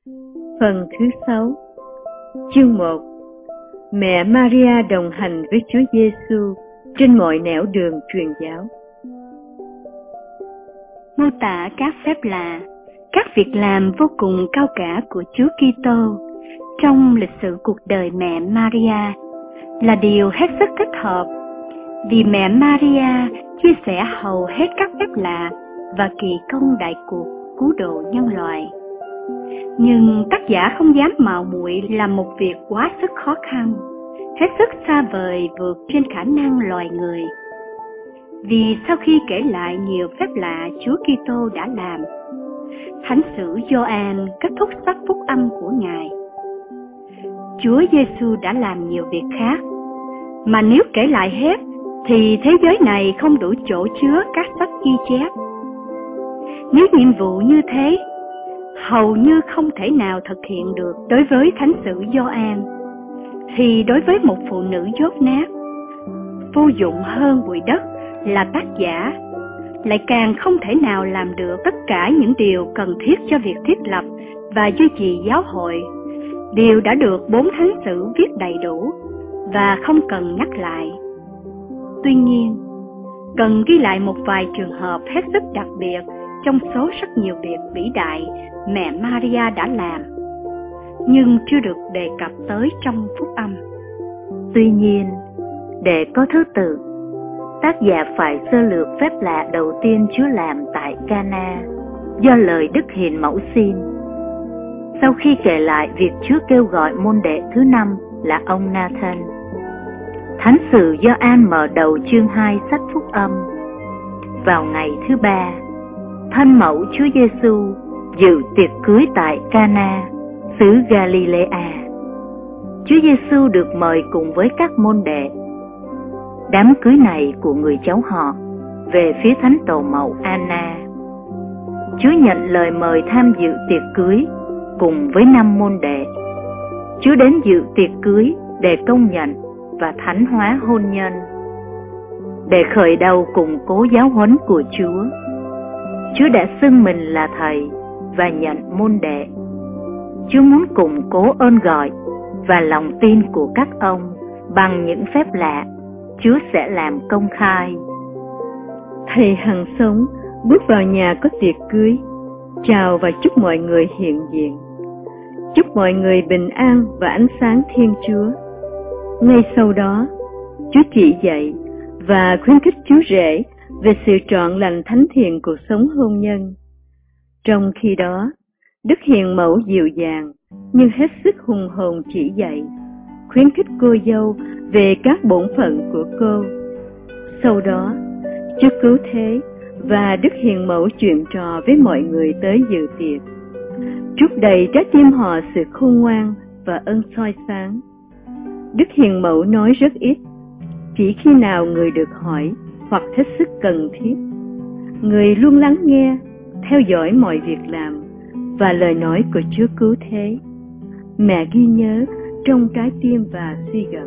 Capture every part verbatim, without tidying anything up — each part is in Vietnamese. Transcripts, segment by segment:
Phần thứ sáu. Chương một. Mẹ Maria đồng hành với Chúa Giêsu trên mọi nẻo đường truyền giáo. Mô tả các phép lạ, các việc làm vô cùng cao cả của Chúa Kitô trong lịch sử cuộc đời mẹ Maria là điều hết sức thích hợp, vì mẹ Maria chia sẻ hầu hết các phép lạ và kỳ công đại cuộc cứu độ nhân loại. Nhưng tác giả không dám mạo muội làm một việc quá sức khó khăn, hết sức xa vời vượt trên khả năng loài người. Vì sau khi kể lại nhiều phép lạ Chúa Kitô đã làm, Thánh sử Gioan kết thúc sách phúc âm của Ngài. Chúa Giêsu đã làm nhiều việc khác, mà nếu kể lại hết thì thế giới này không đủ chỗ chứa các sách ghi chép. Nếu nhiệm vụ như thế hầu như không thể nào thực hiện được đối với Thánh sử Gioan, thì đối với một phụ nữ dốt nát, vô dụng hơn bụi đất là tác giả lại càng không thể nào làm được tất cả những điều cần thiết cho việc thiết lập và duy trì giáo hội. Điều đã được bốn thánh sử viết đầy đủ và không cần nhắc lại. Tuy nhiên, cần ghi lại một vài trường hợp hết sức đặc biệt trong số rất nhiều việc vĩ đại mẹ Maria đã làm, nhưng chưa được đề cập tới trong phúc âm. Tuy nhiên, để có thứ tự, tác giả phải sơ lược phép lạ đầu tiên Chúa làm tại Cana do lời Đức Hiền Mẫu xin. Sau khi kể lại việc Chúa kêu gọi môn đệ thứ năm là ông Nathan, Thánh sử Gioan mở đầu chương hai sách phúc âm. Vào ngày thứ ba, thân mẫu Chúa Giêsu dự tiệc cưới tại Cana, xứ Galilea. Chúa Giêsu được mời cùng với các môn đệ. Đám cưới này của người cháu họ về phía thánh tổ mẫu Anna. Chúa nhận lời mời tham dự tiệc cưới cùng với năm môn đệ. Chúa đến dự tiệc cưới để công nhận và thánh hóa hôn nhân, để khởi đầu củng cố giáo huấn của Chúa. Chúa đã xưng mình là Thầy và nhận môn đệ. Chúa muốn củng cố ơn gọi và lòng tin của các ông bằng những phép lạ Chúa sẽ làm công khai. Thầy hằng sống bước vào nhà có tiệc cưới, chào và chúc mọi người hiện diện. Chúc mọi người bình an và ánh sáng Thiên Chúa. Ngay sau đó, Chúa chỉ dạy và khuyến khích chú rể về sự trọn lành thánh thiện cuộc sống hôn nhân. Trong khi đó, Đức Hiền Mẫu dịu dàng nhưng hết sức hùng hồn chỉ dạy, khuyến khích cô dâu về các bổn phận của cô. Sau đó, Chúa Cứu Thế và Đức Hiền Mẫu chuyện trò với mọi người tới dự tiệc, trút đầy trái tim họ sự khôn ngoan và ơn soi sáng. Đức Hiền Mẫu nói rất ít, chỉ khi nào người được hỏi hoặc hết sức cần thiết. Người luôn lắng nghe, theo dõi mọi việc làm và lời nói của Chúa Cứu Thế. Mẹ ghi nhớ trong trái tim và suy gẫm.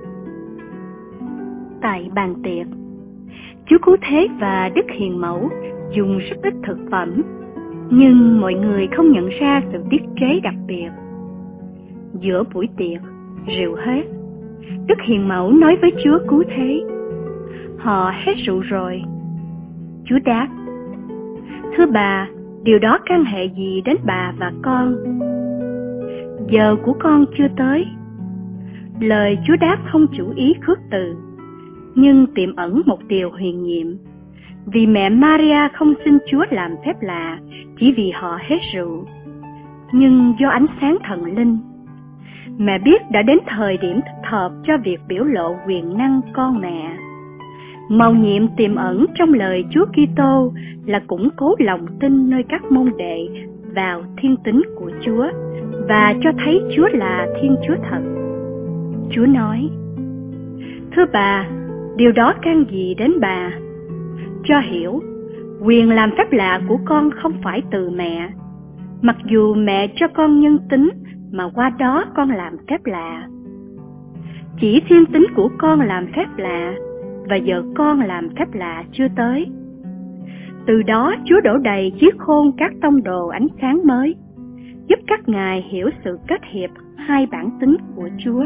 Tại bàn tiệc, Chúa Cứu Thế và Đức Hiền Mẫu dùng rất ít thực phẩm, nhưng mọi người không nhận ra sự tiết chế đặc biệt. Giữa buổi tiệc, rượu hết, Đức Hiền Mẫu nói với Chúa Cứu Thế: "Họ hết rượu rồi." Chúa đáp: "Thưa bà, điều đó can hệ gì đến bà và con? Giờ của con chưa tới." Lời Chúa đáp không chủ ý khước từ, nhưng tiềm ẩn một điều huyền nhiệm. Vì mẹ Maria không xin Chúa làm phép lạ chỉ vì họ hết rượu, nhưng do ánh sáng thần linh. Mẹ biết đã đến thời điểm thích hợp cho việc biểu lộ quyền năng con mẹ. Mầu nhiệm tiềm ẩn trong lời Chúa Kitô là củng cố lòng tin nơi các môn đệ vào thiên tính của Chúa và cho thấy Chúa là Thiên Chúa thật. Chúa nói: "Thưa bà, điều đó can gì đến bà? Cho hiểu, quyền làm phép lạ của con không phải từ mẹ, mặc dù mẹ cho con nhân tính mà qua đó con làm phép lạ. Chỉ thiên tính của con làm phép lạ, và giờ con làm phép lạ chưa tới. Từ đó Chúa đổ đầy chiếc khôn các tông đồ ánh sáng mới, giúp các ngài hiểu sự kết hiệp hai bản tính của Chúa.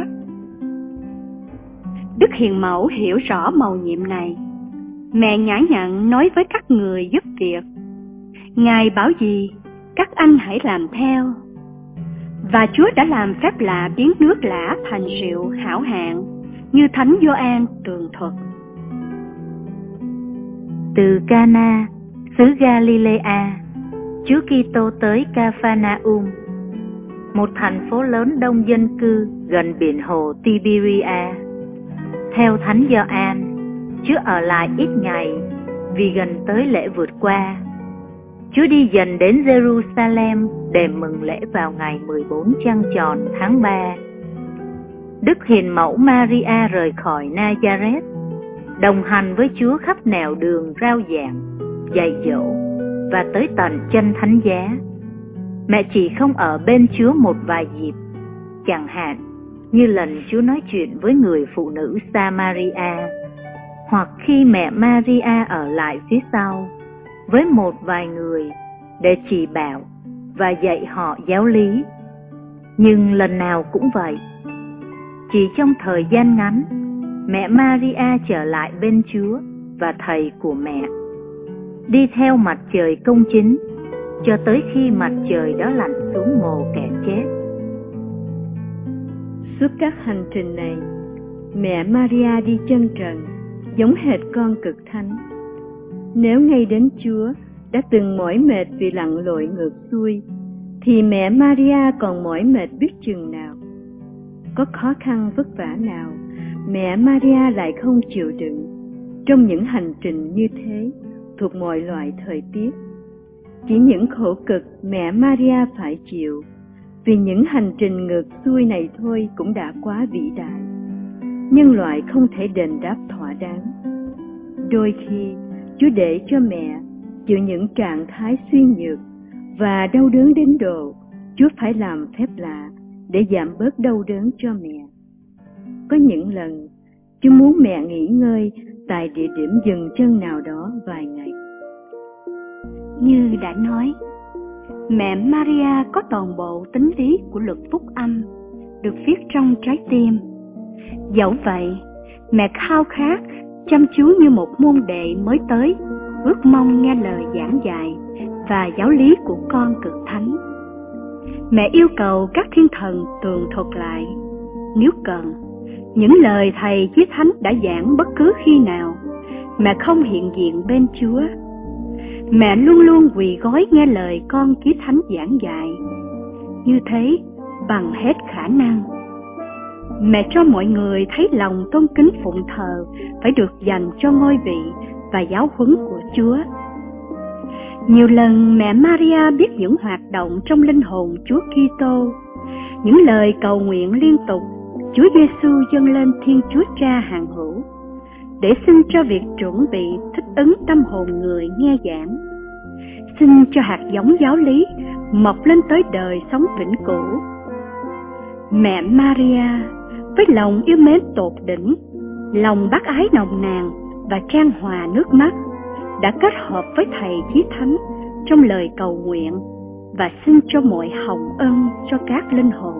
Đức Hiền Mẫu hiểu rõ mầu nhiệm này. Mẹ nhã nhặn nói với các người giúp việc: Ngài bảo gì, các anh hãy làm theo. Và Chúa đã làm phép lạ biến nước lã thành rượu hảo hạng, như Thánh Gioan tường thuật. Từ Cana, xứ Galilea, Chúa Kitô tới Capharnaum, một thành phố lớn đông dân cư gần biển hồ Tiberia. Theo Thánh Gioan, Chúa ở lại ít ngày vì gần tới lễ vượt qua. Chúa đi dần đến Jerusalem để mừng lễ vào ngày mười bốn trăng tròn tháng ba. Đức Hiền Mẫu Maria rời khỏi Nazareth, đồng hành với Chúa khắp nẻo đường rao giảng, dạy dỗ và tới tận chân thánh giá. Mẹ chỉ không ở bên Chúa một vài dịp, chẳng hạn như lần Chúa nói chuyện với người phụ nữ Samaria, hoặc khi mẹ Maria ở lại phía sau với một vài người để chỉ bảo và dạy họ giáo lý. Nhưng lần nào cũng vậy, chỉ trong thời gian ngắn, mẹ Maria trở lại bên Chúa và thầy của mẹ, đi theo mặt trời công chính cho tới khi mặt trời đó lặn xuống mồ kẻ chết. Suốt các hành trình này, mẹ Maria đi chân trần, giống hệt con cực thánh. Nếu ngay đến Chúa đã từng mỏi mệt vì lặn lội ngược xuôi, thì mẹ Maria còn mỏi mệt biết chừng nào. Có khó khăn vất vả nào, mẹ Maria lại không chịu đựng trong những hành trình như thế thuộc mọi loại thời tiết. Chỉ những khổ cực mẹ Maria phải chịu vì những hành trình ngược xuôi này thôi cũng đã quá vĩ đại. Nhân loại không thể đền đáp thỏa đáng. Đôi khi Chúa để cho mẹ chịu những trạng thái suy nhược và đau đớn đến độ Chúa phải làm phép lạ để giảm bớt đau đớn cho mẹ. Có những lần Chúa muốn mẹ nghỉ ngơi tại địa điểm dừng chân nào đó vài ngày. Như đã nói, mẹ Maria có toàn bộ tính lý của luật phúc âm được viết trong trái tim. Dẫu vậy, mẹ khao khát, chăm chú như một môn đệ mới tới, ước mong nghe lời giảng dạy và giáo lý của con cực thánh. Mẹ yêu cầu các thiên thần tường thuật lại, nếu cần, những lời thầy chí thánh đã giảng bất cứ khi nào mẹ không hiện diện bên Chúa. Mẹ luôn luôn quỳ gối nghe lời con chí thánh giảng dạy. Như thế, bằng hết khả năng, mẹ cho mọi người thấy lòng tôn kính phụng thờ phải được dành cho ngôi vị và giáo huấn của Chúa. Nhiều lần mẹ Maria biết những hoạt động trong linh hồn Chúa Kitô, những lời cầu nguyện liên tục Chúa Giêsu dâng lên Thiên Chúa Cha hằng hữu, để xin cho việc chuẩn bị thích ứng tâm hồn người nghe giảng, xin cho hạt giống giáo lý mọc lên tới đời sống vĩnh cửu. Mẹ Maria với lòng yêu mến tột đỉnh, lòng bác ái nồng nàn và trang hòa nước mắt đã kết hợp với thầy chí thánh trong lời cầu nguyện và xin cho mọi hồng ân cho các linh hồn.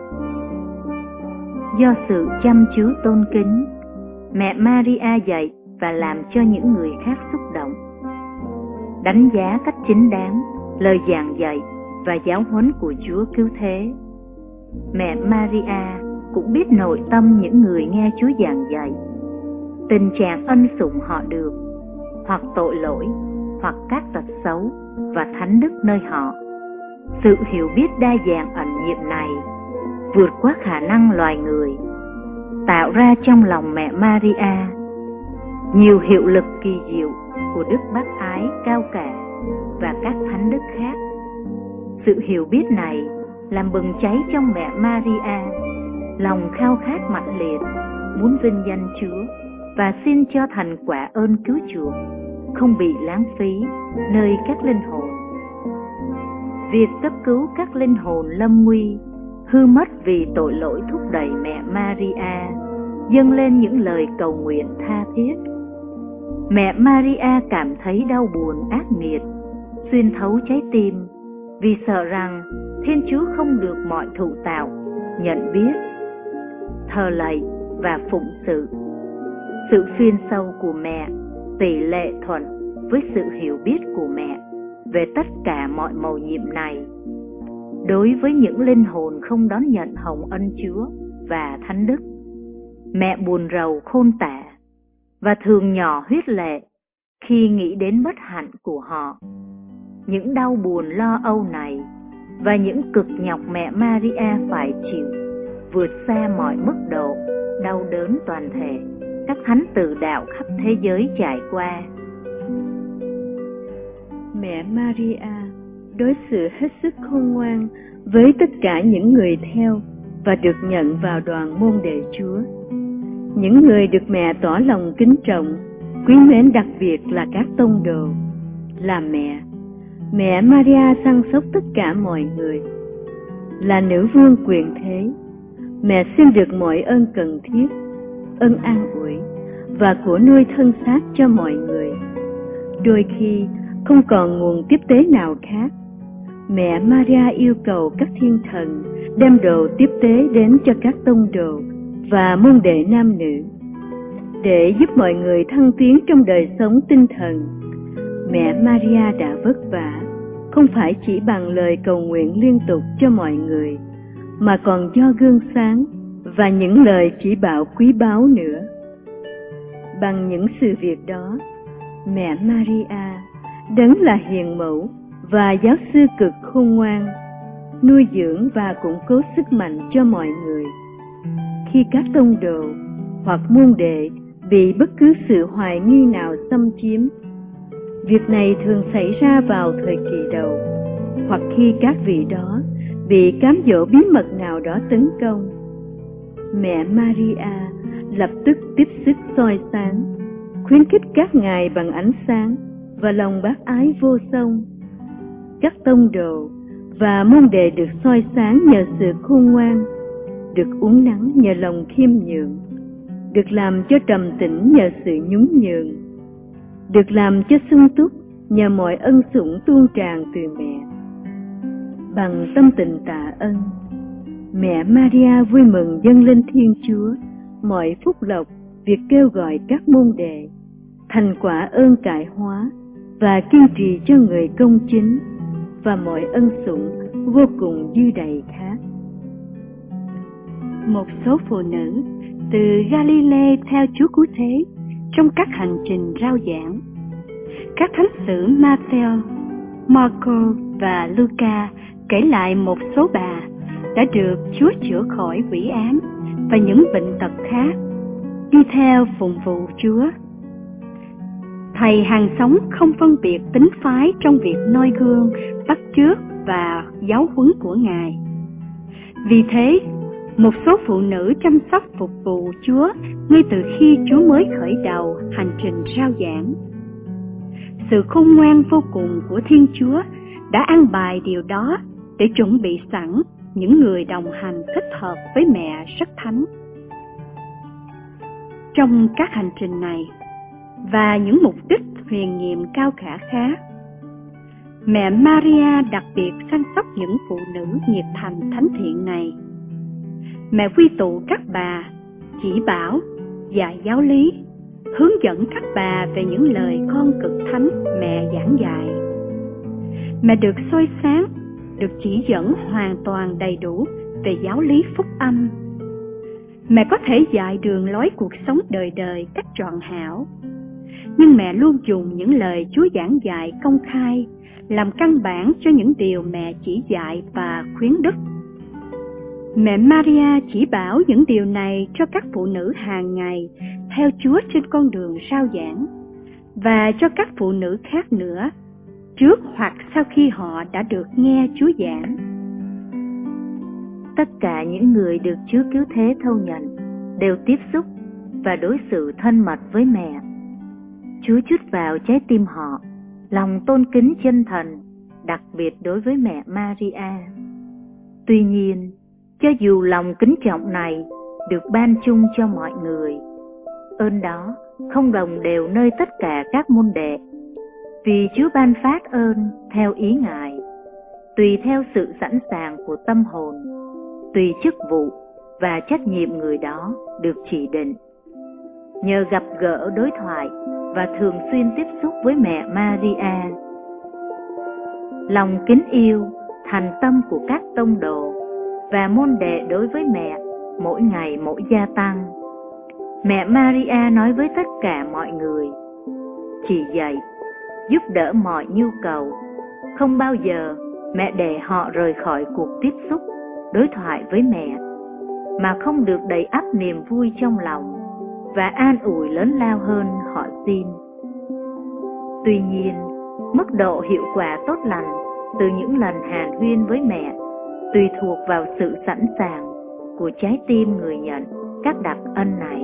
Do sự chăm chú tôn kính, mẹ Maria dạy và làm cho những người khác xúc động, đánh giá cách chính đáng lời giảng dạy và giáo huấn của Chúa cứu thế. Mẹ Maria cũng biết nội tâm những người nghe Chúa giảng dạy, tình trạng ân sủng họ được, hoặc tội lỗi, hoặc các tật xấu và thánh đức nơi họ. Sự hiểu biết đa dạng ẩn nhiệm này vượt quá khả năng loài người, tạo ra trong lòng mẹ Maria nhiều hiệu lực kỳ diệu của đức bác ái cao cả và các thánh đức khác. Sự hiểu biết này làm bừng cháy trong mẹ Maria lòng khao khát mãnh liệt muốn vinh danh Chúa và xin cho thành quả ơn cứu chuộc không bị lãng phí nơi các linh hồn. Việc cấp cứu các linh hồn lâm nguy, hư mất vì tội lỗi thúc đẩy mẹ Maria dâng lên những lời cầu nguyện tha thiết. Mẹ Maria cảm thấy đau buồn ác nghiệt xuyên thấu trái tim vì sợ rằng Thiên Chúa không được mọi thụ tạo nhận biết, thờ lạy và phụng sự. Sự phiên sâu của mẹ tỷ lệ thuận với sự hiểu biết của mẹ về tất cả mọi mầu nhiệm này. Đối với những linh hồn không đón nhận hồng ân Chúa và Thánh Đức, mẹ buồn rầu khôn tả và thường nhỏ huyết lệ khi nghĩ đến bất hạnh của họ. Những đau buồn lo âu này và những cực nhọc mẹ Maria phải chịu vượt xa mọi mức độ đau đớn toàn thể các thánh tử đạo khắp thế giới trải qua. Mẹ Maria đối xử hết sức khôn ngoan với tất cả những người theo và được nhận vào đoàn môn đệ Chúa. Những người được mẹ tỏ lòng kính trọng, quý mến đặc biệt là các tông đồ. Là mẹ, mẹ Maria săn sóc tất cả mọi người. Là nữ vương quyền thế, mẹ xin được mọi ơn cần thiết, ơn an ủi và của nuôi thân xác cho mọi người. Đôi khi không còn nguồn tiếp tế nào khác, mẹ Maria yêu cầu các thiên thần đem đồ tiếp tế đến cho các tông đồ và môn đệ nam nữ để giúp mọi người thăng tiến trong đời sống tinh thần. Mẹ Maria đã vất vả, không phải chỉ bằng lời cầu nguyện liên tục cho mọi người, mà còn do gương sáng và những lời chỉ bảo quý báu nữa. Bằng những sự việc đó, mẹ Maria đấng là hiền mẫu và giáo sư cực khôn ngoan, nuôi dưỡng và củng cố sức mạnh cho mọi người. Khi các tông đồ hoặc môn đệ bị bất cứ sự hoài nghi nào xâm chiếm, việc này thường xảy ra vào thời kỳ đầu, hoặc khi các vị đó bị cám dỗ bí mật nào đó tấn công. Mẹ Maria lập tức tiếp sức soi sáng, khuyến khích các ngài bằng ánh sáng và lòng bác ái vô song. Các tông đồ và môn đệ được soi sáng nhờ sự khôn ngoan, được uốn nắn nhờ lòng khiêm nhường, được làm cho trầm tĩnh nhờ sự nhún nhường, được làm cho sung túc nhờ mọi ân sủng tuôn tràn từ mẹ. Bằng tâm tình tạ ơn, mẹ Maria vui mừng dâng lên Thiên Chúa mọi phúc lộc việc kêu gọi các môn đệ, thành quả ơn cải hóa và kiên trì cho người công chính và mọi ân sủng vô cùng dư đầy khác. Một số phụ nữ từ Galilee theo Chúa Cứu Thế trong các hành trình rao giảng. Các thánh sử Matthew, Marco và Luca kể lại một số bà đã được Chúa chữa khỏi quỷ ám và những bệnh tật khác, đi theo phụng vụ Chúa. Thầy hàng sống không phân biệt tính phái trong việc noi gương, bắt chước và giáo huấn của Ngài. Vì thế, một số phụ nữ chăm sóc phục vụ Chúa ngay từ khi Chúa mới khởi đầu hành trình rao giảng. Sự khôn ngoan vô cùng của Thiên Chúa đã an bài điều đó để chuẩn bị sẵn những người đồng hành thích hợp với mẹ rất thánh. Trong các hành trình này và những mục đích huyền nhiệm cao cả khác, mẹ Maria đặc biệt săn sóc những phụ nữ nhiệt thành thánh thiện này. Mẹ quy tụ các bà, chỉ bảo, dạy giáo lý, hướng dẫn các bà về những lời con cực thánh mẹ giảng dạy. Mẹ được soi sáng, được chỉ dẫn hoàn toàn đầy đủ về giáo lý phúc âm. Mẹ có thể dạy đường lối cuộc sống đời đời cách trọn hảo, nhưng mẹ luôn dùng những lời Chúa giảng dạy công khai làm căn bản cho những điều mẹ chỉ dạy và khuyến đức. Mẹ Maria chỉ bảo những điều này cho các phụ nữ hàng ngày theo Chúa trên con đường rao giảng, và cho các phụ nữ khác nữa, trước hoặc sau khi họ đã được nghe Chúa giảng. Tất cả những người được Chúa Cứu Thế thâu nhận đều tiếp xúc và đối xử thân mật với mẹ. Chúa chút vào trái tim họ lòng tôn kính chân thành, đặc biệt đối với mẹ Maria. Tuy nhiên, cho dù lòng kính trọng này được ban chung cho mọi người, ơn đó không đồng đều nơi tất cả các môn đệ, vì Chúa ban phát ơn theo ý Ngài, tùy theo sự sẵn sàng của tâm hồn, tùy chức vụ và trách nhiệm người đó được chỉ định. Nhờ gặp gỡ, đối thoại và thường xuyên tiếp xúc với mẹ Maria, lòng kính yêu, thành tâm của các tông đồ và môn đệ đối với mẹ mỗi ngày mỗi gia tăng. Mẹ Maria nói với tất cả mọi người, chỉ dạy, giúp đỡ mọi nhu cầu. Không bao giờ mẹ để họ rời khỏi cuộc tiếp xúc, đối thoại với mẹ, mà không được đầy ắp niềm vui trong lòng và an ủi lớn lao hơn họ xin. Tuy nhiên, mức độ hiệu quả tốt lành từ những lần hàn huyên với mẹ tùy thuộc vào sự sẵn sàng của trái tim người nhận các đặc ân này.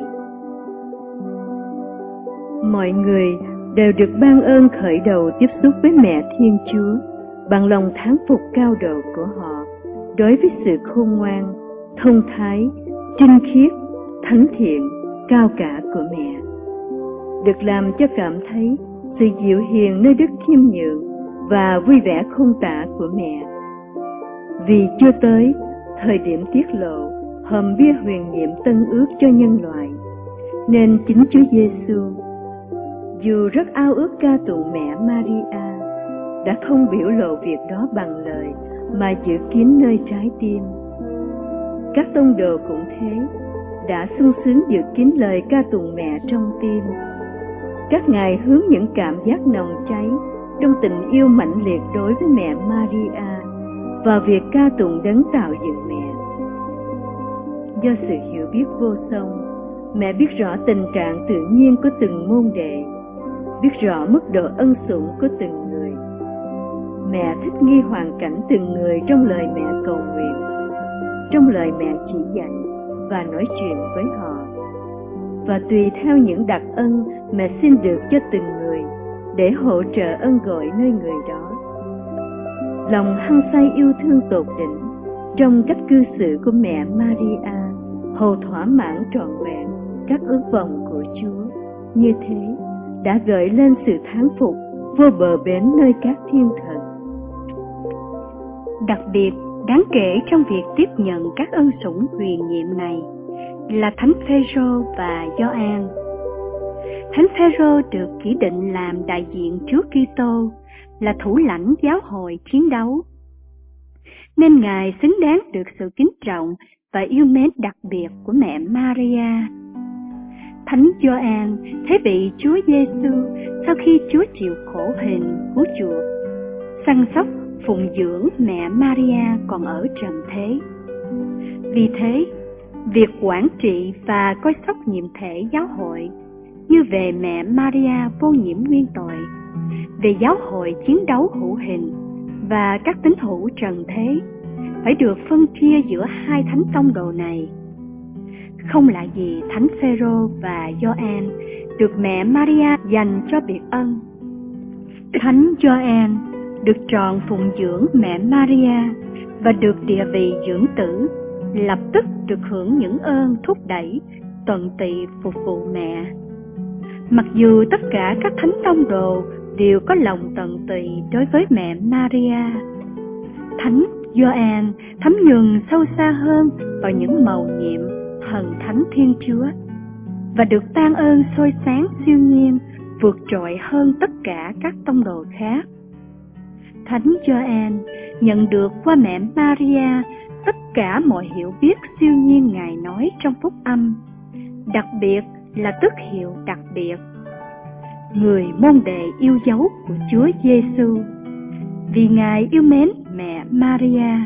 Mọi người đều được ban ơn khởi đầu tiếp xúc với mẹ Thiên Chúa bằng lòng thán phục cao độ của họ đối với sự khôn ngoan, thông thái, trinh khiết, thánh thiện, cao cả của mẹ, được làm cho cảm thấy sự dịu hiền nơi đức khiêm nhường và vui vẻ không tả của mẹ. Vì chưa tới thời điểm tiết lộ hòm bia huyền nhiệm tân ước cho nhân loại, nên chính Chúa Giêsu, dù rất ao ước ca tụng mẹ Maria, đã không biểu lộ việc đó bằng lời mà giữ kín nơi trái tim. Các tông đồ cũng thế, đã sung sướng giữ kín lời ca tụng mẹ trong tim. Các ngài hướng những cảm giác nồng cháy trong tình yêu mãnh liệt đối với mẹ Maria và việc ca tụng đấng tạo dựng mẹ. Do sự hiểu biết vô song, mẹ biết rõ tình trạng tự nhiên của từng môn đệ, biết rõ mức độ ân sủng của từng người. Mẹ thích nghi hoàn cảnh từng người trong lời mẹ cầu nguyện, trong lời mẹ chỉ dạy và nói chuyện với họ, và tùy theo những đặc ân mẹ xin được cho từng người để hỗ trợ ân gọi nơi người đó. Lòng hăng say yêu thương tột đỉnh trong cách cư xử của mẹ Maria hầu thỏa mãn trọn vẹn các ước vọng của Chúa. Như thế đã gợi lên sự thán phục vô bờ bến nơi các thiên thần. Đặc biệt đáng kể trong việc tiếp nhận các ân sủng huyền nhiệm này là Thánh Phêrô và Gioan. Thánh Phêrô được chỉ định làm đại diện Chúa Kitô, là thủ lãnh giáo hội chiến đấu, nên ngài xứng đáng được sự kính trọng và yêu mến đặc biệt của mẹ Maria. Thánh Gioan thấy vị Chúa Giêsu sau khi Chúa chịu khổ hình cứu chuộc, săn sóc phụng dưỡng mẹ Maria còn ở trần thế. Vì thế, việc quản trị và coi sóc nhiệm thể giáo hội như về mẹ Maria vô nhiễm nguyên tội, về giáo hội chiến đấu hữu hình và các tín hữu trần thế phải được phân chia giữa hai thánh tông đồ này. Không lạ gì Thánh Phêrô và Gioan được mẹ Maria dành cho biệt ân. Thánh Gioan được trọn phụng dưỡng mẹ Maria và được địa vị dưỡng tử, lập tức được hưởng những ơn thúc đẩy tận tụy phục vụ mẹ. Mặc dù tất cả các thánh tông đồ đều có lòng tận tụy đối với mẹ Maria, Thánh Gioan thấm nhuần sâu xa hơn vào những mầu nhiệm thần thánh Thiên Chúa và được ban ơn soi sáng siêu nhiên vượt trội hơn tất cả các tông đồ khác. Thánh Gioan nhận được qua mẹ Maria tất cả mọi hiểu biết siêu nhiên Ngài nói trong phúc âm, đặc biệt là tước hiệu đặc biệt, người môn đệ yêu dấu của Chúa Giêsu, vì Ngài yêu mến mẹ Maria.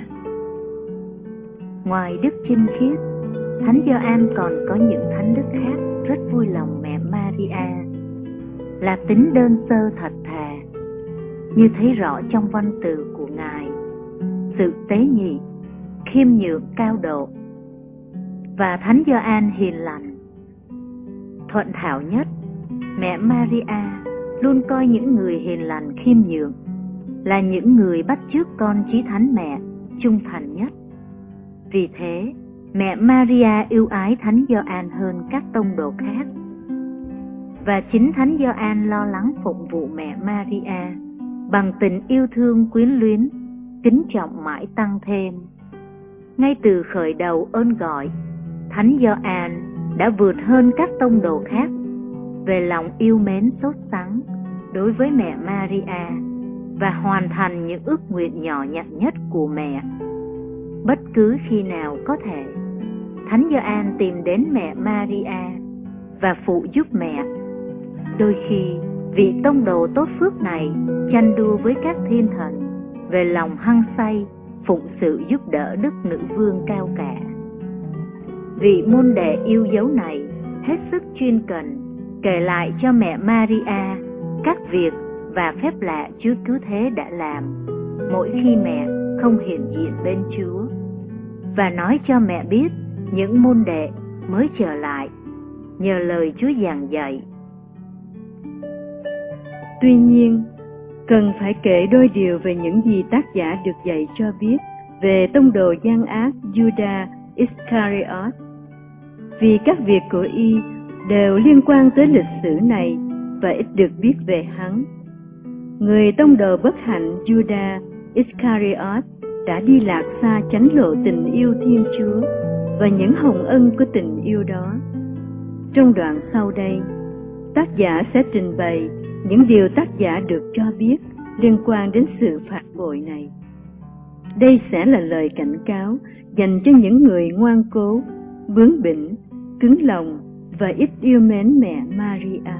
Ngoài đức chinh khiết, Thánh Gioan còn có những thánh đức khác rất vui lòng mẹ Maria, là tính đơn sơ thật thà, như thấy rõ trong văn từ của Ngài, sự tế nhị, khiêm nhường cao độ. Và Thánh Gioan hiền lành, thuận thảo nhất. Mẹ Maria luôn coi những người hiền lành khiêm nhường là những người bắt chước con chí thánh mẹ trung thành nhất. Vì thế, mẹ Maria yêu ái Thánh Gioan hơn các tông đồ khác. Và chính Thánh Gioan lo lắng phụng vụ mẹ Maria bằng tình yêu thương quyến luyến kính trọng mãi tăng thêm. Ngay từ khởi đầu ơn gọi, Thánh Gioan đã vượt hơn các tông đồ khác về lòng yêu mến sốt sắng đối với mẹ Maria và hoàn thành những ước nguyện nhỏ nhặt nhất của mẹ. Bất cứ khi nào có thể, Thánh Gioan tìm đến mẹ Maria và phụ giúp mẹ. Đôi khi, vị tông đồ tốt phước này tranh đua với các thiên thần về lòng hăng say phụng sự giúp đỡ đức nữ vương cao cả. Vị môn đệ yêu dấu này hết sức chuyên cần kể lại cho mẹ Maria các việc và phép lạ Chúa Cứu Thế đã làm mỗi khi mẹ không hiện diện bên Chúa, và nói cho mẹ biết những môn đệ mới trở lại nhờ lời Chúa giảng dạy. Tuy nhiên, cần phải kể đôi điều về những gì tác giả được dạy cho biết về tông đồ gian ác Judas Iscariot, vì các việc của y đều liên quan tới lịch sử này và ít được biết về hắn. Người tông đồ bất hạnh Judas Iscariot đã đi lạc xa chánh lộ tình yêu Thiên Chúa và những hồng ân của tình yêu đó. Trong đoạn sau đây, tác giả sẽ trình bày những điều tác giả được cho biết liên quan đến sự phạt bội này. Đây sẽ là lời cảnh cáo dành cho những người ngoan cố, bướng bỉnh, cứng lòng và ít yêu mến mẹ Maria.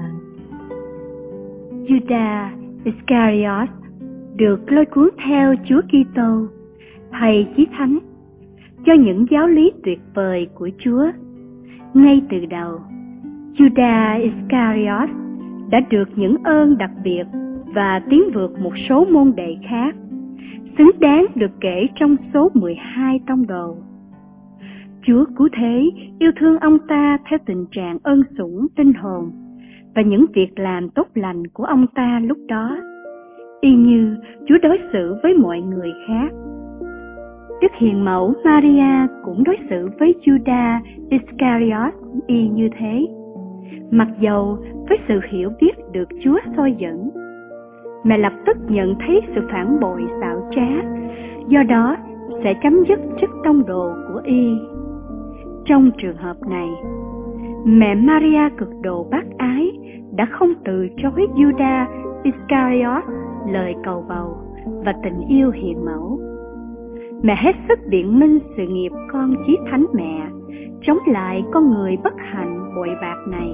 Judas Iscariot được lôi cuốn theo Chúa Kitô, thầy chí thánh, cho những giáo lý tuyệt vời của Chúa. Ngay từ đầu, Judas Iscariot đã được những ơn đặc biệt và tiến vượt một số môn đệ khác, xứng đáng được kể trong số mười hai tông đồ. Chúa Cứu Thế yêu thương ông ta theo tình trạng ân sủng linh hồn và những việc làm tốt lành của ông ta lúc đó, y như Chúa đối xử với mọi người khác. Đức Hiền Mẫu Maria cũng đối xử với Judas Iscariot y như thế, mặc dầu với sự hiểu biết được Chúa soi dẫn. Mẹ lập tức nhận thấy sự phản bội xảo trá, do đó sẽ chấm dứt chức tông đồ của y. Trong trường hợp này, mẹ Maria cực độ bác ái đã không từ chối Judas Iscariot lời cầu bầu và tình yêu hiền mẫu. Mẹ hết sức biện minh sự nghiệp con chí thánh mẹ chống lại con người bất hạnh bội bạc này.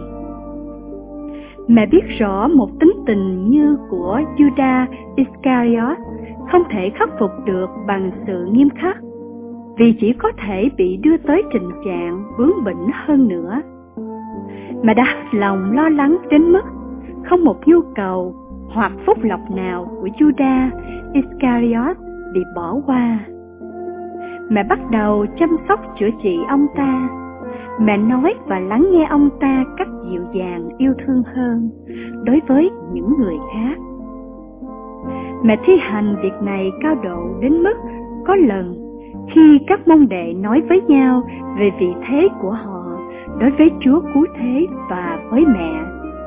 Mẹ biết rõ một tính tình như của Judas Iscariot không thể khắc phục được bằng sự nghiêm khắc, vì chỉ có thể bị đưa tới tình trạng bướng bỉnh hơn nữa. Mẹ đã lòng lo lắng đến mức không một nhu cầu hoặc phúc lộc nào của Judas Iscariot bị bỏ qua. Mẹ bắt đầu chăm sóc chữa trị ông ta. Mẹ nói và lắng nghe ông ta cách dịu dàng yêu thương hơn đối với những người khác. Mẹ thi hành việc này cao độ đến mức có lần khi các môn đệ nói với nhau về vị thế của họ đối với Chúa Cứu Thế và với mẹ,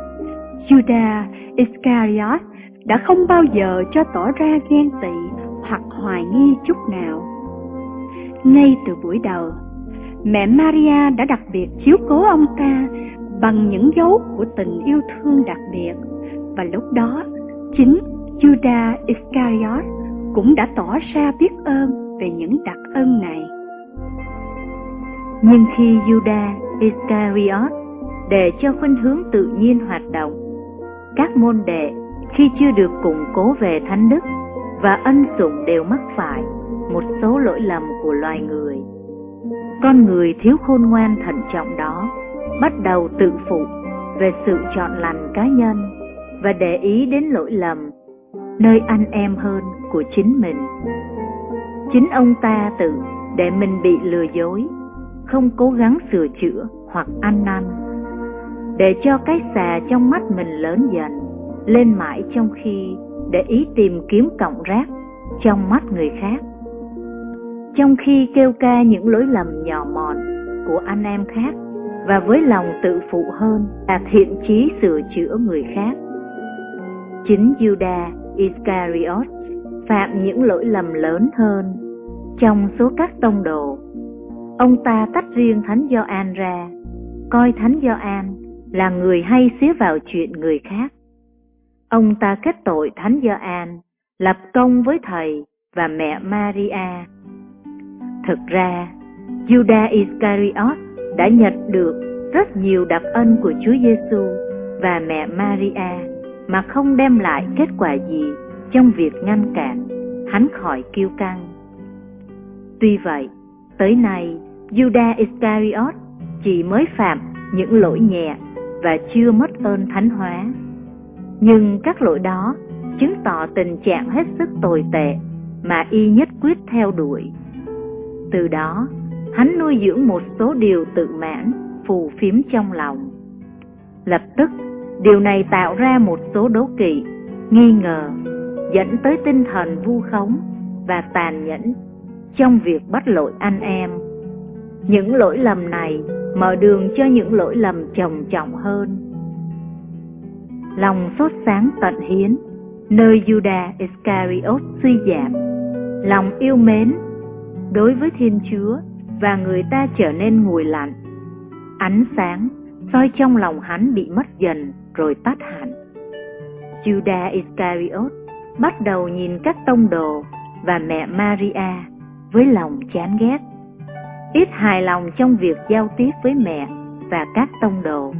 Judas Iscariot đã không bao giờ cho tỏ ra ghen tị hoặc hoài nghi chút nào. Ngay từ buổi đầu, mẹ Maria đã đặc biệt chiếu cố ông ta bằng những dấu của tình yêu thương đặc biệt, và lúc đó chính Judas Iscariot cũng đã tỏ ra biết ơn về những đặc ân này. Nhưng khi Judas Iscariot để cho khuynh hướng tự nhiên hoạt động, các môn đệ khi chưa được củng cố về thánh đức và ân sủng đều mắc phải một số lỗi lầm của loài người. Con người thiếu khôn ngoan thận trọng đó bắt đầu tự phụ về sự chọn lành cá nhân và để ý đến lỗi lầm nơi anh em hơn của chính mình. Chính ông ta tự để mình bị lừa dối, không cố gắng sửa chữa hoặc ăn năn, để cho cái xà trong mắt mình lớn dần lên mãi, trong khi để ý tìm kiếm cọng rác trong mắt người khác, trong khi kêu ca những lỗi lầm nhỏ mọn của anh em khác và với lòng tự phụ hơn là thiện chí sửa chữa người khác. Chính Judas Iscariot phạm những lỗi lầm lớn hơn. Trong số các tông đồ, ông ta tách riêng Thánh Gioan ra, coi Thánh Gioan là người hay xía vào chuyện người khác. Ông ta kết tội Thánh Gioan lập công với thầy và mẹ Maria. Thực ra, Judas Iscariot đã nhận được rất nhiều đặc ân của Chúa Giêsu và mẹ Maria mà không đem lại kết quả gì trong việc ngăn cản hắn khỏi kiêu căng. Tuy vậy, tới nay Judas Iscariot chỉ mới phạm những lỗi nhẹ và chưa mất ơn thánh hóa. Nhưng các lỗi đó chứng tỏ tình trạng hết sức tồi tệ mà y nhất quyết theo đuổi. Từ đó, hắn nuôi dưỡng một số điều tự mãn, phù phiếm trong lòng. Lập tức, điều này tạo ra một số đố kỵ, nghi ngờ, dẫn tới tinh thần vu khống và tàn nhẫn trong việc bắt lỗi anh em. Những lỗi lầm này mở đường cho những lỗi lầm trầm trọng hơn. Lòng sốt sáng tận hiến, nơi Judas Iscariot suy giảm, lòng yêu mến đối với Thiên Chúa và người ta trở nên nguội lạnh. Ánh sáng soi trong lòng hắn bị mất dần rồi tắt hẳn. Judas Iscariot bắt đầu nhìn các tông đồ và mẹ Maria với lòng chán ghét, ít hài lòng trong việc giao tiếp với mẹ và các tông đồ.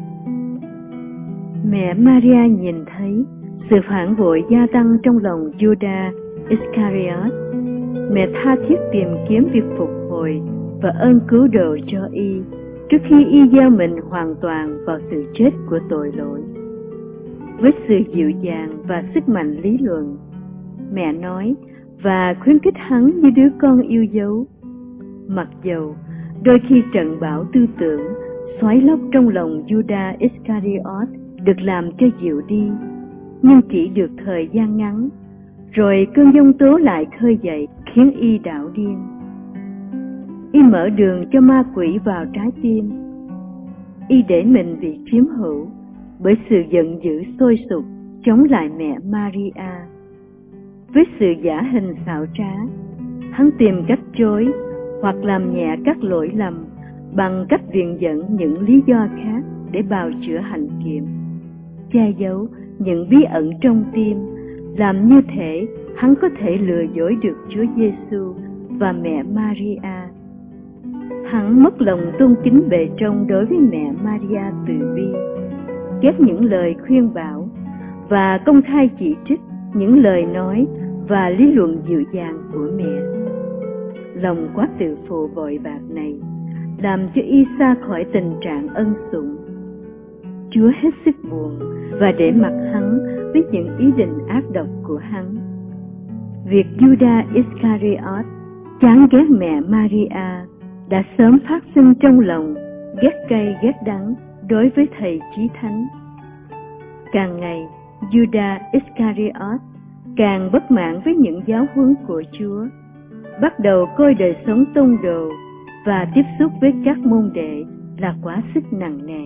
Mẹ Maria nhìn thấy sự phản bội gia tăng trong lòng Judas Iscariot. Mẹ tha thiết tìm kiếm việc phục hồi và ơn cứu độ cho y trước khi y gieo mình hoàn toàn vào sự chết của tội lỗi. Với sự dịu dàng và sức mạnh lý luận, mẹ nói và khuyến khích hắn như đứa con yêu dấu. Mặc dầu đôi khi trận bão tư tưởng xoáy lốc trong lòng Judas Iscariot được làm cho dịu đi, nhưng chỉ được thời gian ngắn, rồi cơn giông tố lại khơi dậy khiến y đảo điên. Y mở đường cho ma quỷ vào trái tim. Y để mình bị chiếm hữu bởi sự giận dữ sôi sục chống lại mẹ Maria. Với sự giả hình xảo trá, hắn tìm cách chối hoặc làm nhẹ các lỗi lầm bằng cách viện dẫn những lý do khác để bào chữa hạnh kiểm, che giấu những bí ẩn trong tim, làm như thể hắn có thể lừa dối được Chúa Giêsu và mẹ Maria. Hắn mất lòng tôn kính bề trong đối với mẹ Maria từ bi, ghét những lời khuyên bảo và công khai chỉ trích những lời nói và lý luận dịu dàng của mẹ. Lòng quá tự phụ vội bạc này làm cho y xa khỏi tình trạng ân sủng. Chúa hết sức buồn và để mặc hắn với những ý định ác độc của hắn. Việc Judas Iscariot chán ghét mẹ Maria đã sớm phát sinh trong lòng ghét cay ghét đắng đối với thầy chí thánh. Càng ngày, Judas Iscariot càng bất mãn với những giáo huấn của Chúa, bắt đầu coi đời sống tông đồ và tiếp xúc với các môn đệ là quá sức nặng nề.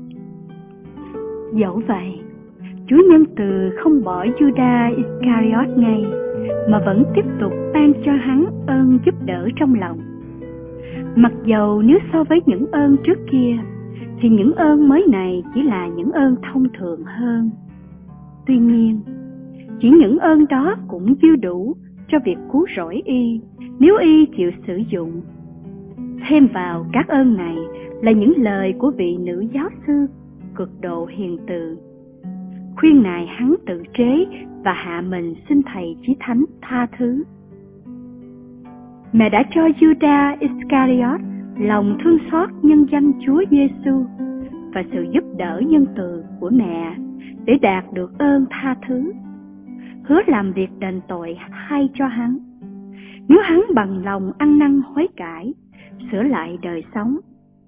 Dẫu vậy, Chúa nhân từ không bỏ Judas Iscariot ngay, mà vẫn tiếp tục ban cho hắn ơn giúp đỡ trong lòng. Mặc dầu nếu so với những ơn trước kia, thì những ơn mới này chỉ là những ơn thông thường hơn. Tuy nhiên, chỉ những ơn đó cũng chưa đủ cho việc cứu rỗi y nếu y chịu sử dụng. Thêm vào các ơn này là những lời của vị nữ giáo sư cực độ hiền từ, khuyên nài hắn tự chế và hạ mình xin thầy chí thánh tha thứ. Mẹ đã cho Judas Iscariot lòng thương xót nhân danh Chúa Giêsu và sự giúp đỡ nhân từ của mẹ để đạt được ơn tha thứ, hứa làm việc đền tội hay cho hắn nếu hắn bằng lòng ăn năn hối cải, sửa lại đời sống.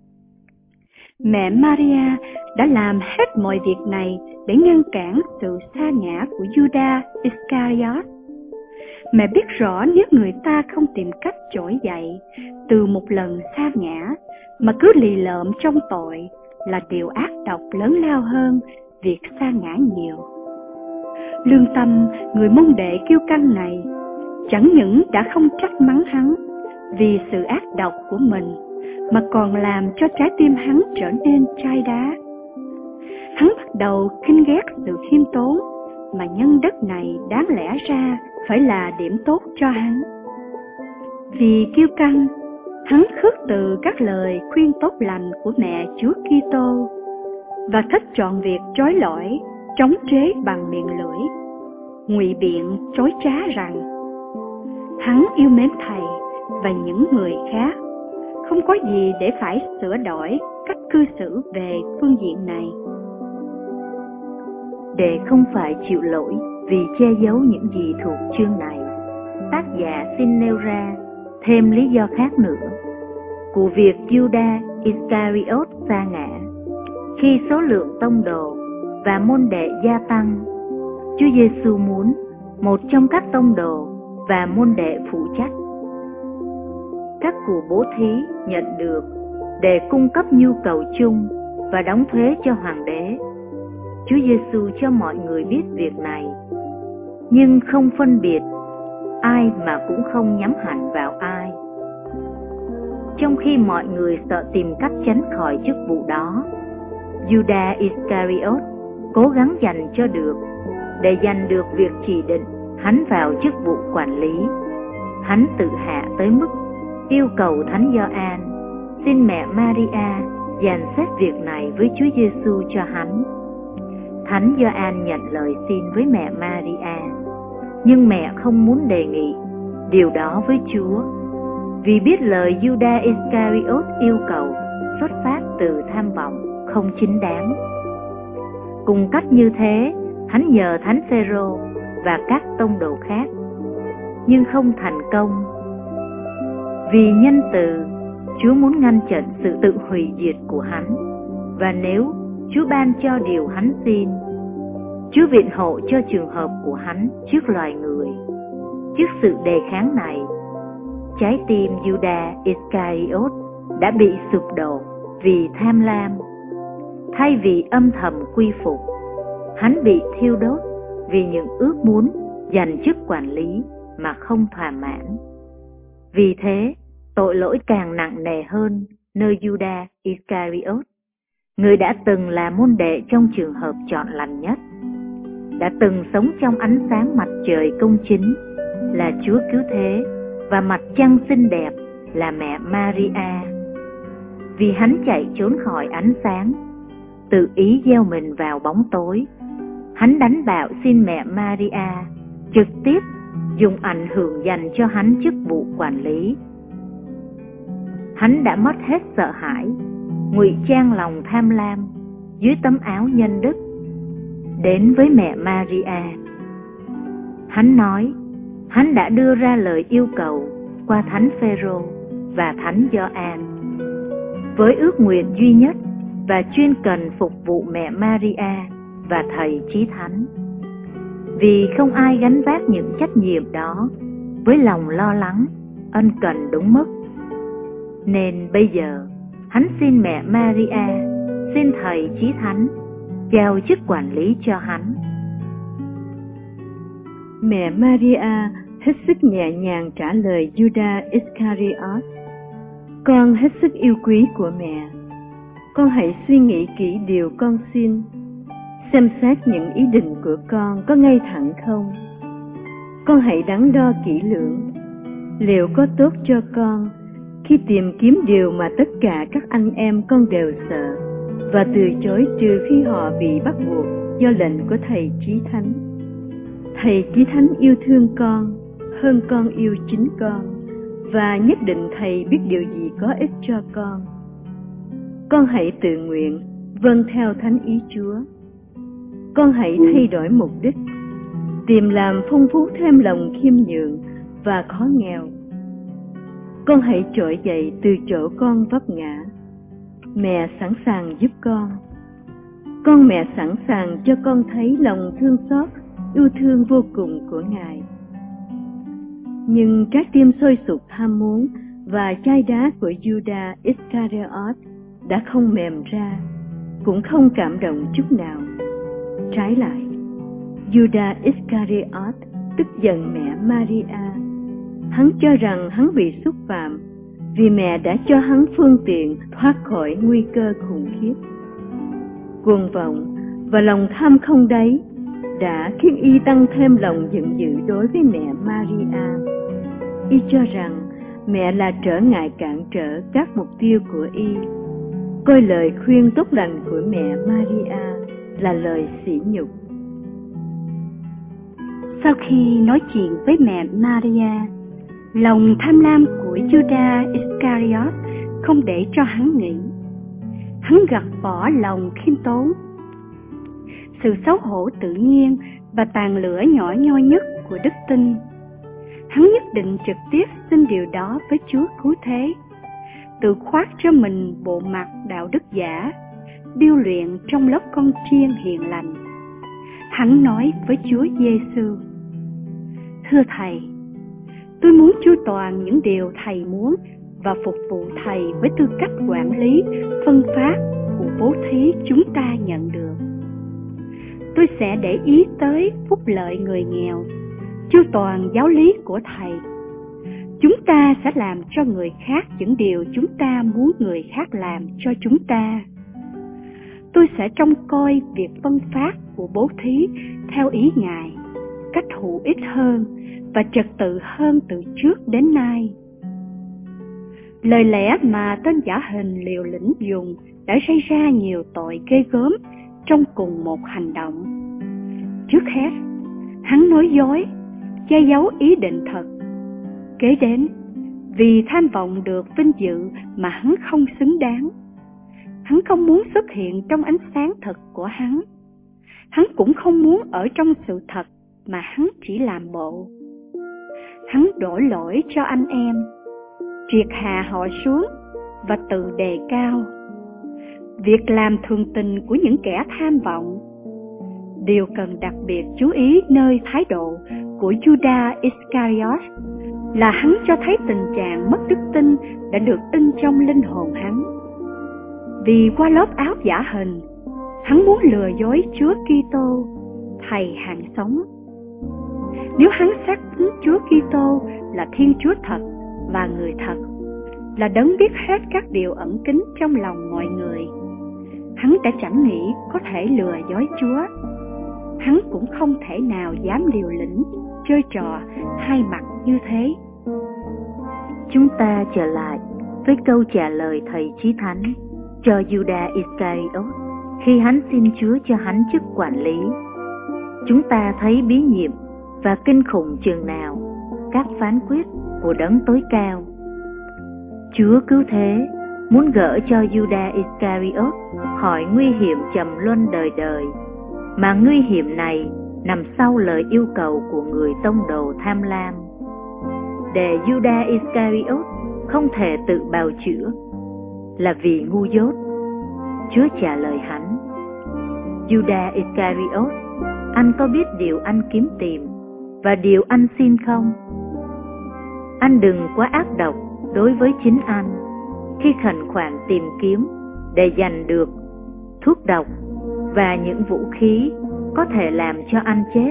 Mẹ Maria đã làm hết mọi việc này để ngăn cản sự sa ngã của Judas Iscariot. Mẹ biết rõ nếu người ta không tìm cách trỗi dậy từ một lần sa ngã mà cứ lì lợm trong tội là điều ác độc lớn lao hơn việc sa ngã nhiều. Lương tâm người môn đệ kiêu căng này chẳng những đã không trách mắng hắn vì sự ác độc của mình, mà còn làm cho trái tim hắn trở nên chai đá. Hắn bắt đầu khinh ghét sự khiêm tốn mà nhân đất này đáng lẽ ra phải là điểm tốt cho hắn. Vì kiêu căng, hắn khước từ các lời khuyên tốt lành của mẹ Chúa Kitô và thích chọn việc trói lọi, chống chế bằng miệng lưỡi, ngụy biện chối trá rằng hắn yêu mến thầy và những người khác, không có gì để phải sửa đổi cách cư xử về phương diện này. Để không phải chịu lỗi vì che giấu những gì thuộc chương này, tác giả xin nêu ra thêm lý do khác nữa của việc Judas Iscariot sa ngã. Khi số lượng tông đồ và môn đệ gia tăng, Chúa Giêsu muốn một trong các tông đồ và môn đệ phụ trách các của bố thí nhận được để cung cấp nhu cầu chung và đóng thuế cho hoàng đế. Chúa Giêsu cho mọi người biết việc này, nhưng không phân biệt ai mà cũng không nhắm hẳn vào ai. Trong khi mọi người sợ tìm cách tránh khỏi chức vụ đó, Judas Iscariot cố gắng giành cho được, để giành được việc chỉ định hắn vào chức vụ quản lý. Hắn tự hạ tới mức yêu cầu Thánh Gioan xin mẹ Maria dàn xếp việc này với Chúa Giêsu cho hắn. Thánh Gioan nhận lời xin với mẹ Maria, nhưng mẹ không muốn đề nghị điều đó với Chúa, vì biết lời Judas Iscariot yêu cầu xuất phát từ tham vọng không chính đáng. Cùng cách như thế, hắn nhờ Thánh Phêrô và các tông đồ khác, nhưng không thành công. Vì nhân từ, Chúa muốn ngăn chặn sự tự hủy diệt của hắn, và nếu Chúa ban cho điều hắn xin, Chúa viện hộ cho trường hợp của hắn trước loài người. Trước sự đề kháng này, trái tim Judas Iscariot đã bị sụp đổ vì tham lam. Thay vì âm thầm quy phục, hắn bị thiêu đốt vì những ước muốn giành chức quản lý mà không thỏa mãn. Vì thế, tội lỗi càng nặng nề hơn nơi Judas Iscariot, người đã từng là môn đệ trong trường hợp chọn lành nhất, đã từng sống trong ánh sáng mặt trời công chính là Chúa Cứu Thế và mặt trăng xinh đẹp là mẹ Maria. Vì hắn chạy trốn khỏi ánh sáng, tự ý gieo mình vào bóng tối, hắn đánh bạo xin mẹ Maria trực tiếp dùng ảnh hưởng dành cho hắn chức vụ quản lý. Hắn đã mất hết sợ hãi, ngụy trang lòng tham lam dưới tấm áo nhân đức, đến với mẹ Maria. Hắn nói hắn đã đưa ra lời yêu cầu qua Thánh Phêrô và Thánh Gioan, với ước nguyện duy nhất và chuyên cần phục vụ mẹ Maria và thầy Chí Thánh. Vì không ai gánh vác những trách nhiệm đó với lòng lo lắng, ân cần đúng mức, nên bây giờ hắn xin mẹ Maria, xin thầy Chí Thánh giao chức quản lý cho hắn. Mẹ Maria hết sức nhẹ nhàng trả lời Judas Iscariot: Con hết sức yêu quý của mẹ. Con hãy suy nghĩ kỹ điều con xin, xem xét những ý định của con có ngay thẳng không. Con hãy đắn đo kỹ lưỡng, liệu có tốt cho con khi tìm kiếm điều mà tất cả các anh em con đều sợ, và từ chối trừ khi họ bị bắt buộc do lệnh của thầy Chí Thánh. Thầy Chí Thánh yêu thương con hơn con yêu chính con, và nhất định thầy biết điều gì có ích cho con. Con hãy tự nguyện vâng theo thánh ý Chúa. Con hãy thay đổi mục đích, tìm làm phong phú thêm lòng khiêm nhường và khó nghèo. Con hãy trỗi dậy từ chỗ con vấp ngã. Mẹ sẵn sàng giúp con. Con mẹ sẵn sàng cho con thấy lòng thương xót, yêu thương vô cùng của Ngài. Nhưng trái tim sôi sục tham muốn và chai đá của Judas Iscariot đã không mềm ra, cũng không cảm động chút nào. Trái lại, Judas Iscariot tức giận mẹ Maria. Hắn cho rằng hắn bị xúc phạm vì mẹ đã cho hắn phương tiện thoát khỏi nguy cơ khủng khiếp. Cuồng vọng và lòng tham không đáy đã khiến y tăng thêm lòng giận dữ đối với mẹ Maria. Y cho rằng mẹ là trở ngại cản trở các mục tiêu của y, coi lời khuyên tốt lành của mẹ Maria là lời sỉ nhục. Sau khi nói chuyện với mẹ Maria, lòng tham lam của Judas Iscariot không để cho hắn nghĩ. Hắn gạt bỏ lòng khiêm tốn, sự xấu hổ tự nhiên và tàn lửa nhỏ nhoi nhất của đức tin. Hắn nhất định trực tiếp xin điều đó với Chúa Cứu Thế, tự khoác cho mình bộ mặt đạo đức giả, điêu luyện trong lớp con chiên hiền lành. Hắn nói với Chúa Giêsu: Thưa Thầy, tôi muốn chu toàn những điều Thầy muốn và phục vụ Thầy với tư cách quản lý, phân phát của bố thí chúng ta nhận được. Tôi sẽ để ý tới phúc lợi người nghèo, chu toàn giáo lý của Thầy. Chúng ta sẽ làm cho người khác những điều chúng ta muốn người khác làm cho chúng ta. Tôi sẽ trông coi việc phân phát của bố thí theo ý Ngài, cách hữu ích hơn và trật tự hơn từ trước đến nay. Lời lẽ mà tên giả hình liều lĩnh dùng đã gây ra nhiều tội ghê gớm trong cùng một hành động. Trước hết, hắn nói dối, che giấu ý định thật. Kế đến, vì tham vọng được vinh dự mà hắn không xứng đáng, hắn không muốn xuất hiện trong ánh sáng thật của hắn. Hắn cũng không muốn ở trong sự thật mà hắn chỉ làm bộ. Hắn đổ lỗi cho anh em, triệt hạ họ xuống và tự đề cao. Việc làm thường tình của những kẻ tham vọng. Điều cần đặc biệt chú ý nơi thái độ của Judas Iscariot là hắn cho thấy tình trạng mất đức tin đã được in trong linh hồn hắn. Vì qua lớp áo giả hình, hắn muốn lừa dối Chúa Kitô, Thầy hàng sống. Nếu hắn xác tín Chúa Kitô là Thiên Chúa thật và người thật, là đấng biết hết các điều ẩn kín trong lòng mọi người, hắn đã chẳng nghĩ có thể lừa dối Chúa. Hắn cũng không thể nào dám liều lĩnh chơi trò hai mặt như thế. Chúng ta trở lại với câu trả lời Thầy Chí Thánh cho Judas Iscariot khi hắn xin Chúa cho hắn chức quản lý. Chúng ta thấy bí nhiệm và kinh khủng chừng nào các phán quyết của đấng tối cao. Chúa Cứu Thế muốn gỡ cho Judas Iscariot khỏi nguy hiểm trầm luân đời đời, mà nguy hiểm này nằm sau lời yêu cầu của người tông đồ tham lam. Để Judas Iscariot không thể tự bào chữa là vì ngu dốt. Chúa trả lời hắn: Judas Iscariot, anh có biết điều anh kiếm tìm và điều anh xin không? Anh đừng quá ác độc đối với chính anh khi khẩn khoản tìm kiếm để giành được thuốc độc và những vũ khí có thể làm cho anh chết.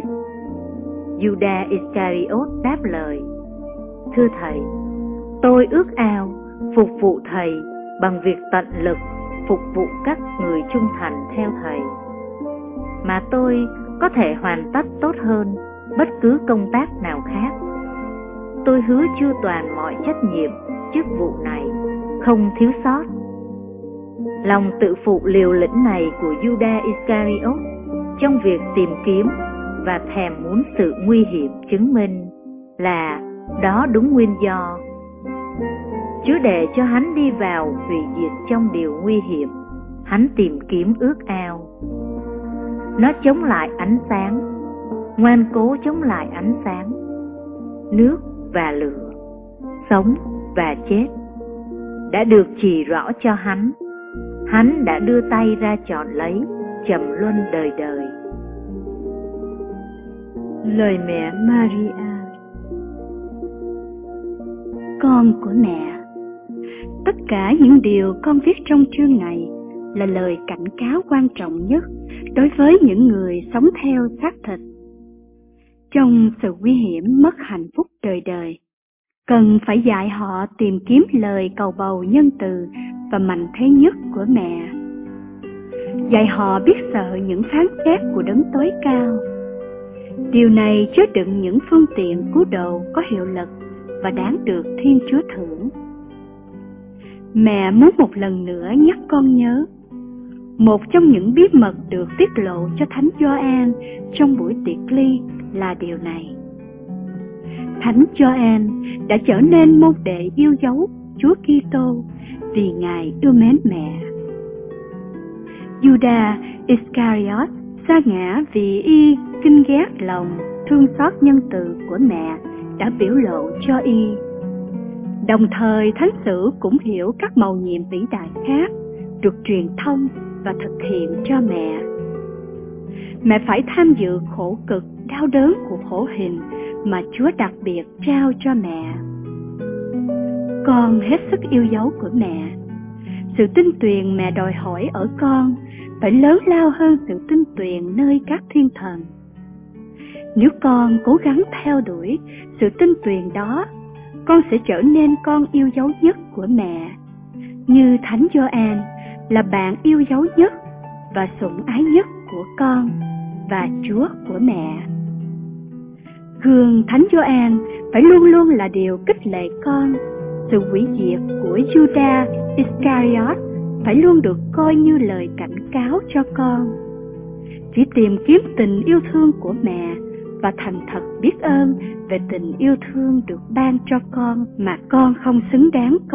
Judas Iscariot đáp lời: Thưa Thầy, tôi ước ao phục vụ Thầy bằng việc tận lực phục vụ các người trung thành theo Thầy, mà tôi có thể hoàn tất tốt hơn bất cứ công tác nào khác. Tôi hứa chu toàn mọi trách nhiệm chức vụ này, không thiếu sót. Lòng tự phụ liều lĩnh này của Judas Iscariot trong việc tìm kiếm và thèm muốn sự nguy hiểm chứng minh là đó đúng nguyên do. Chúa để cho hắn đi vào hủy diệt trong điều nguy hiểm hắn tìm kiếm ước ao. Nó chống lại ánh sáng, ngoan cố chống lại ánh sáng. Nước và lửa, sống và chết đã được chỉ rõ cho hắn. Hắn đã đưa tay ra chọn lấy trầm luân đời đời. Lời mẹ Maria. Con của mẹ, tất cả những điều con viết trong chương này là lời cảnh cáo quan trọng nhất đối với những người sống theo xác thịt trong sự nguy hiểm mất hạnh phúc đời đời. Cần phải dạy họ tìm kiếm lời cầu bầu nhân từ và mạnh thế nhất của mẹ. Dạy họ biết sợ những phán xét của đấng tối cao. Điều này chứa đựng những phương tiện cứu độ có hiệu lực và đáng được Thiên Chúa thưởng. Mẹ muốn một lần nữa nhắc con nhớ, một trong những bí mật được tiết lộ cho Thánh Gioan trong buổi tiệc ly là điều này. Thánh Gioan đã trở nên môn đệ yêu dấu Chúa Kitô vì Ngài yêu mến mẹ. Judas Iscariot sa ngã vì y kinh ghét lòng thương xót nhân từ của mẹ đã biểu lộ cho y. Đồng thời thánh sử cũng hiểu các mầu nhiệm vĩ đại khác được truyền thông và thực hiện cho mẹ. Mẹ phải tham dự khổ cực đau đớn của khổ hình mà Chúa đặc biệt trao cho mẹ. Con hết sức yêu dấu của mẹ. Sự tin tuyền mẹ đòi hỏi ở con phải lớn lao hơn sự tin tuyền nơi các thiên thần. Nếu con cố gắng theo đuổi sự tin tuyền đó, con sẽ trở nên con yêu dấu nhất của mẹ, như Thánh Gioan là bạn yêu dấu nhất và sủng ái nhất của con và Chúa của mẹ. Gương Thánh Gioan phải luôn luôn là điều khích lệ con. Sự hủy diệt của Judas Iscariot phải luôn được coi như lời cảnh cáo cho con. Chỉ tìm kiếm tình yêu thương của mẹ và thành thật biết ơn về tình yêu thương được ban cho con mà con không xứng đáng có.